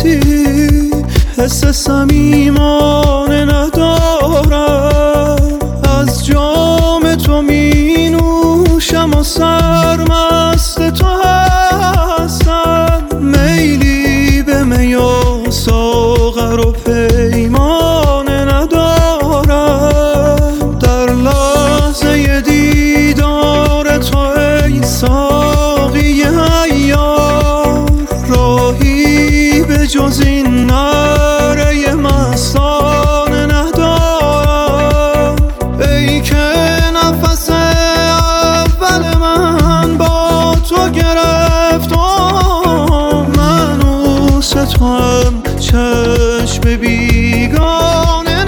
وقتی حس صمیمانه ندارم، از جام تو می نوشم و سرمست تو هستم. میلی به می و ساغر و پیمانه ندارم، در لحظه دیدار تو ای ساقی عیار، راهی به جز این نعره مستانه ندارم. ای که نفس اول من با تو گرفت، منوس تو هم چشم بیگانه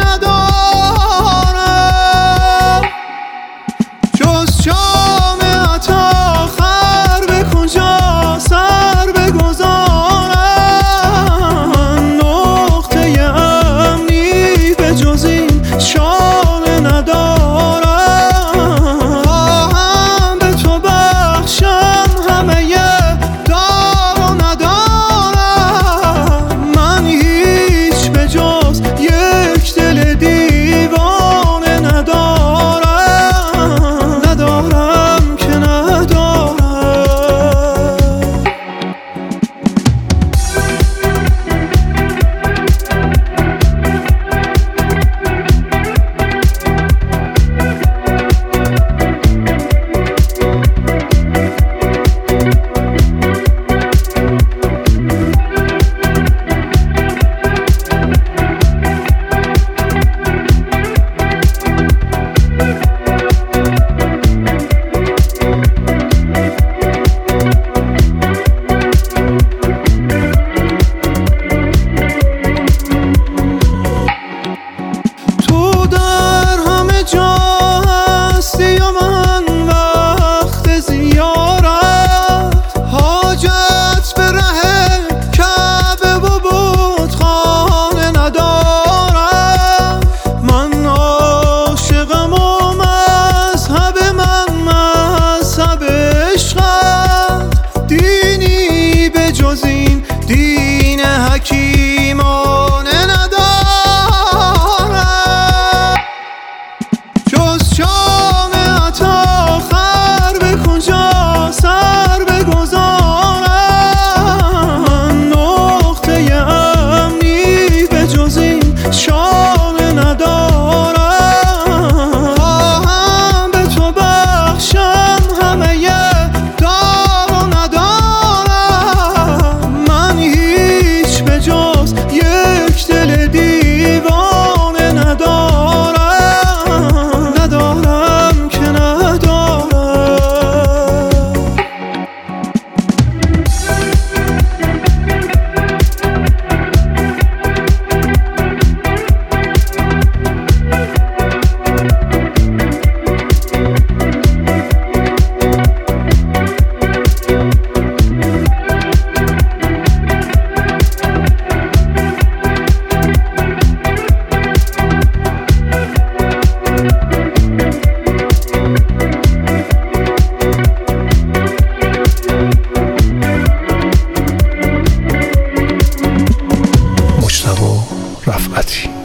ندارم. جز جام عطا خر به کجا سر بگذارم، نقطه امنی به جز این شانه ندارم. هم به تو بخشم همه دار و ندارم، من هیچ به جز یک دل دیوانه ندارم، ندارم که ندارم. تو در همه جا هستی و من وقت زیارت، حاجت به ره کعبه و بتخانه ندارم. من عاشقم و مذهب من مذهب عشقت، دینی به جز این دین حکیمانه ندارم. جز جام عطا خر به کجا سر بگذارم، نقطه امنی به جز این شانه ندارم. هم به تو بخشم همه دار و ندارم، من هیچ به جز یک دل دیوانه ندارم، ندارم که ندارم. مجتبی رفعتی.